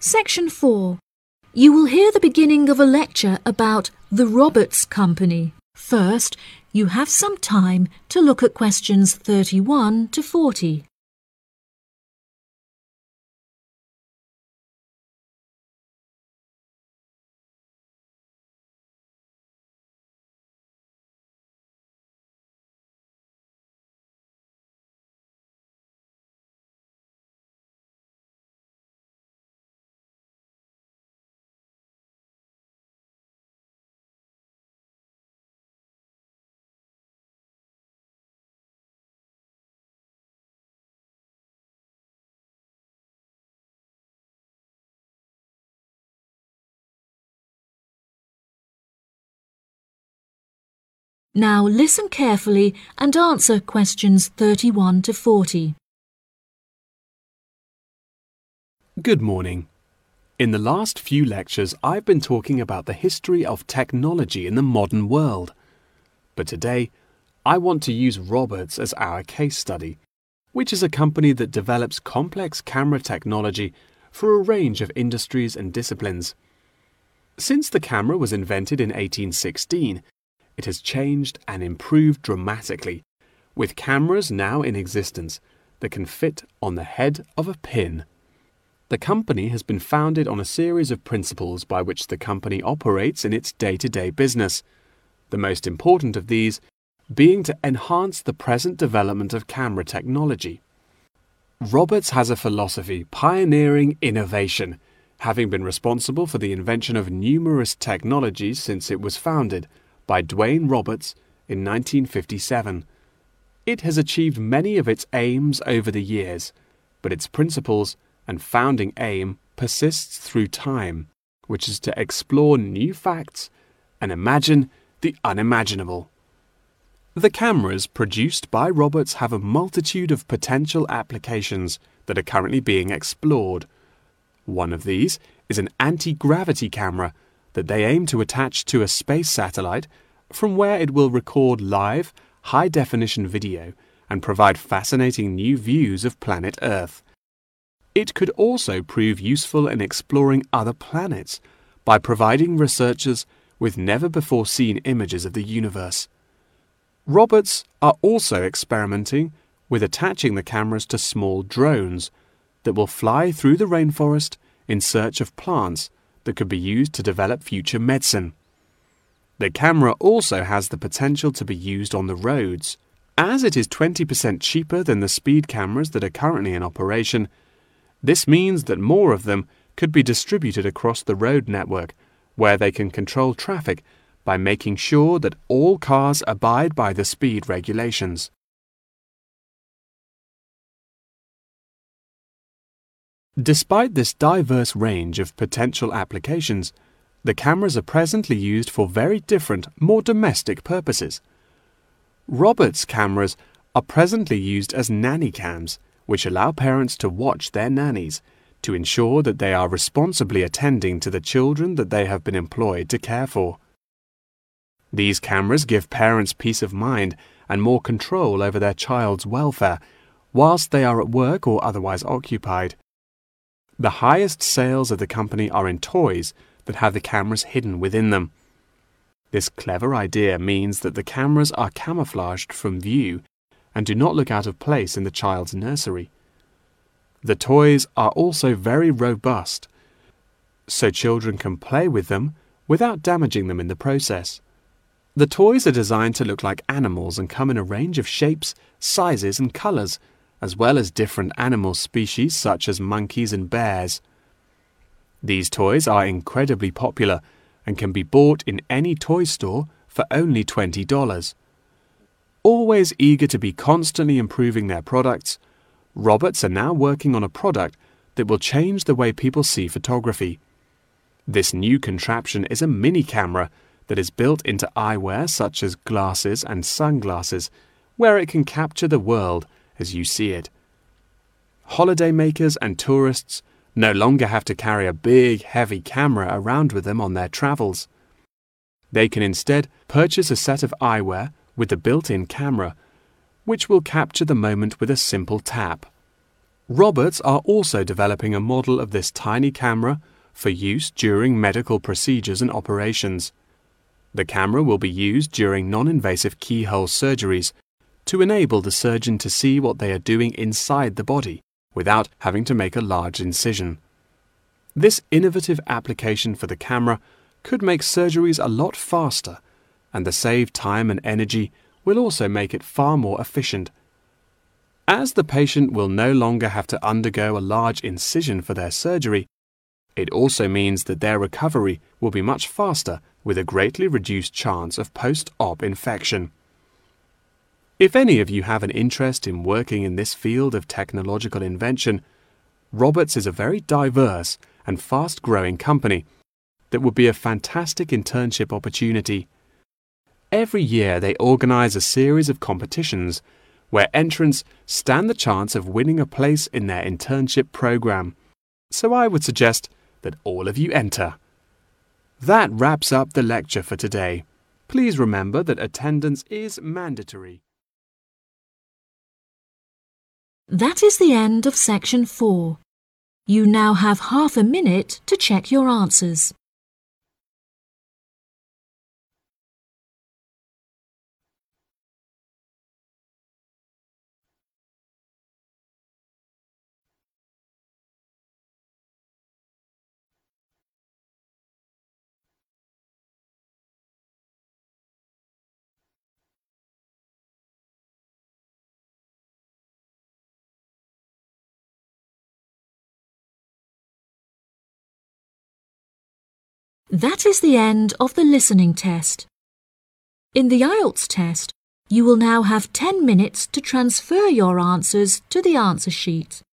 Section 4. You will hear the beginning of a lecture about the Roberts Company. First, you have some time to look at questions 31 to 40. Now listen carefully and answer questions 31 to 40. Good morning. In the last few lectures, I've been talking about the history of technology in the modern world. But today, I want to use Roberts as our case study, which is a company that develops complex camera technology for a range of industries and disciplines. Since the camera was invented in 1816, it has changed and improved dramatically, with cameras now in existence that can fit on the head of a pin. The company has been founded on a series of principles by which the company operates in its day-to-day business, the most important of these being to enhance the present development of camera technology. Roberts has a philosophy pioneering innovation, having been responsible for the invention of numerous technologies since it was founded by Dwayne Roberts in 1957. It has achieved many of its aims over the years, but its principles and founding aim persists through time, which is to explore new facts and imagine the unimaginable. The cameras produced by Roberts have a multitude of potential applications that are currently being explored. One of these is an anti-gravity camera that they aim to attach to a space satellite from where it will record live, high-definition video and provide fascinating new views of planet Earth. It could also prove useful in exploring other planets by providing researchers with never-before-seen images of the universe. Roberts are also experimenting with attaching the cameras to small drones that will fly through the rainforest in search of plants that could be used to develop future medicine. The camera also has the potential to be used on the roads. As it is 20% cheaper than the speed cameras that are currently in operation, this means that more of them could be distributed across the road network, where they can control traffic by making sure that all cars abide by the speed regulations. Despite this diverse range of potential applications, the cameras are presently used for very different, more domestic purposes. Roberts cameras are presently used as nanny cams, which allow parents to watch their nannies to ensure that they are responsibly attending to the children that they have been employed to care for. These cameras give parents peace of mind and more control over their child's welfare whilst they are at work or otherwise occupied. The highest sales of the company are in toys that have the cameras hidden within them. This clever idea means that the cameras are camouflaged from view and do not look out of place in the child's nursery. The toys are also very robust, so children can play with them without damaging them in the process. The toys are designed to look like animals and come in a range of shapes, sizes and colors, as well as different animal species such as monkeys and bears. These toys are incredibly popular and can be bought in any toy store for only $20. Always eager to be constantly improving their products, Roberts are now working on a product that will change the way people see photography. This new contraption is a mini camera that is built into eyewear such as glasses and sunglasses, where it can capture the world as you see it. Holidaymakers and tourists no longer have to carry a big, heavy camera around with them on their travels. They can instead purchase a set of eyewear with a built-in camera, which will capture the moment with a simple tap. Roberts are also developing a model of this tiny camera for use during medical procedures and operations. The camera will be used during non-invasive keyhole surgeries to enable the surgeon to see what they are doing inside the body without having to make a large incision. This innovative application for the camera could make surgeries a lot faster, and the saved time and energy will also make it far more efficient. As the patient will no longer have to undergo a large incision for their surgery, it also means that their recovery will be much faster with a greatly reduced chance of post-op infection. If any of you have an interest in working in this field of technological invention, Roberts is a very diverse and fast-growing company that would be a fantastic internship opportunity. Every year they organize a series of competitions where entrants stand the chance of winning a place in their internship program. So I would suggest that all of you enter. That wraps up the lecture for today. Please remember that attendance is mandatory. That is the end of section 4. You now have half a minute to check your answers. That is the end of the listening test. In the IELTS test, you will now have 10 minutes to transfer your answers to the answer sheet.